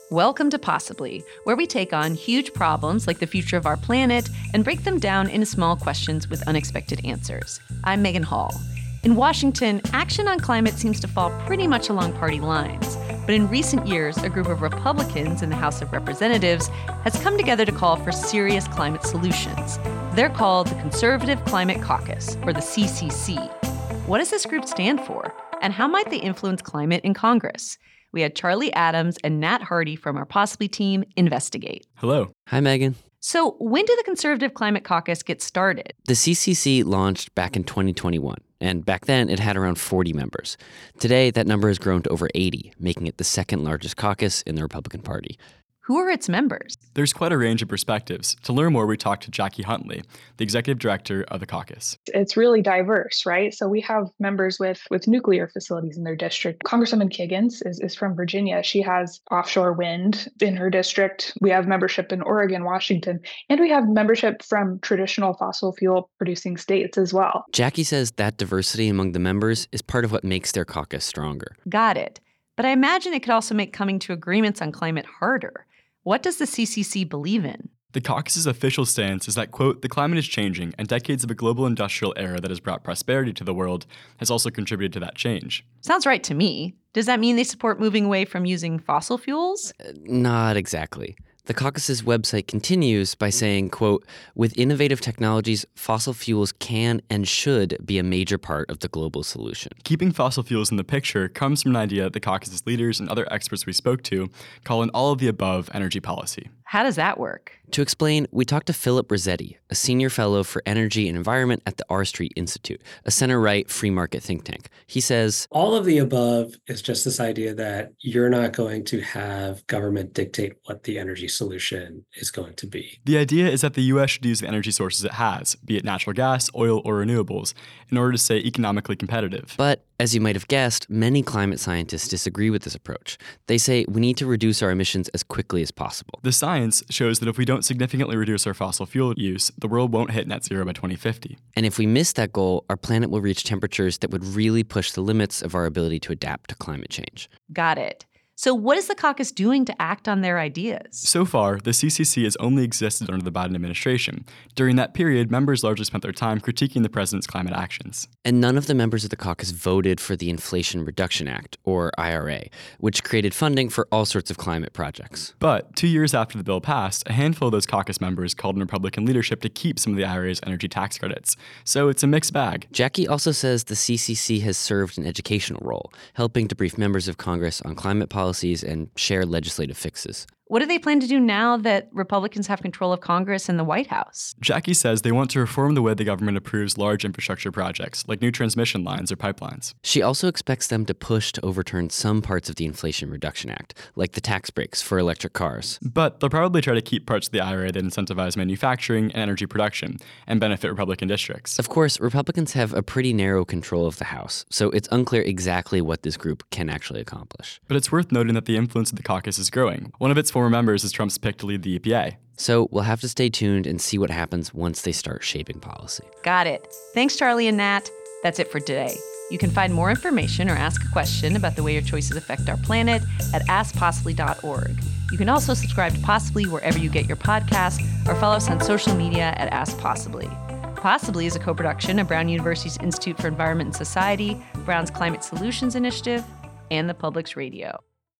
Welcome to Possibly, where we take on huge problems like the future of our planet and break them down into small questions with unexpected answers. I'm Megan Hall. In Washington, action on climate seems to fall pretty much along party lines. But in recent years, a group of Republicans in the House of Representatives has come together to call for serious climate solutions. They're called the Conservative Climate Caucus, or the CCC. What does this group stand for? And how might they influence climate in Congress? We had Charlie Adams and Nat Hardy from our Possibly team investigate. Hello. Hi, Megan. So when did the Conservative Climate Caucus get started? The CCC launched back in 2021, and back then it had around 40 members. Today, that number has grown to over 80, making it the second largest caucus in the Republican Party. Who are its members? There's quite a range of perspectives. To learn more, we talked to Jackie Huntley, the executive director of the caucus. It's really diverse, right? So we have members with nuclear facilities in their district. Congresswoman Kiggans is from Virginia. She has offshore wind in her district. We have membership in Oregon, Washington, and we have membership from traditional fossil fuel producing states as well. Jackie says that diversity among the members is part of what makes their caucus stronger. Got it. But I imagine it could also make coming to agreements on climate harder. What does the CCC believe in? The caucus's official stance is that, quote, the climate is changing, and decades of a global industrial era that has brought prosperity to the world has also contributed to that change. Sounds right to me. Does that mean they support moving away from using fossil fuels? Not exactly. The caucus's website continues by saying, quote, with innovative technologies, fossil fuels can and should be a major part of the global solution. Keeping fossil fuels in the picture comes from an idea the caucus's leaders and other experts we spoke to call an all-of-the-above energy policy. How does that work? To explain, we talked to Philip Rossetti, a senior fellow for energy and environment at the R Street Institute, a center-right free market think tank. He says, all of the above is just this idea that you're not going to have government dictate what the energy solution is going to be. The idea is that the U.S. should use the energy sources it has, be it natural gas, oil, or renewables, in order to stay economically competitive. But as you might have guessed, many climate scientists disagree with this approach. They say we need to reduce our emissions as quickly as possible. The science shows that if we don't significantly reduce our fossil fuel use, the world won't hit net zero by 2050. And if we miss that goal, our planet will reach temperatures that would really push the limits of our ability to adapt to climate change. Got it. So what is the caucus doing to act on their ideas? So far, the CCC has only existed under the Biden administration. During that period, members largely spent their time critiquing the president's climate actions. And none of the members of the caucus voted for the Inflation Reduction Act, or IRA, which created funding for all sorts of climate projects. But 2 years after the bill passed, a handful of those caucus members called on Republican leadership to keep some of the IRA's energy tax credits. So it's a mixed bag. Jackie also says the CCC has served an educational role, helping to brief members of Congress on climate policies and share legislative fixes. What do they plan to do now that Republicans have control of Congress and the White House? Jackie says they want to reform the way the government approves large infrastructure projects, like new transmission lines or pipelines. She also expects them to push to overturn some parts of the Inflation Reduction Act, like the tax breaks for electric cars. But they'll probably try to keep parts of the IRA that incentivize manufacturing and energy production and benefit Republican districts. Of course, Republicans have a pretty narrow control of the House, so it's unclear exactly what this group can actually accomplish. But it's worth noting that the influence of the caucus is growing. One of its former members is Trump's pick to lead the EPA. So we'll have to stay tuned and see what happens once they start shaping policy. Got it. Thanks, Charlie and Nat. That's it for today. You can find more information or ask a question about the way your choices affect our planet at askpossibly.org. You can also subscribe to Possibly wherever you get your podcasts or follow us on social media at Ask Possibly. Possibly is a co-production of Brown University's Institute for Environment and Society, Brown's Climate Solutions Initiative, and the Public's Radio.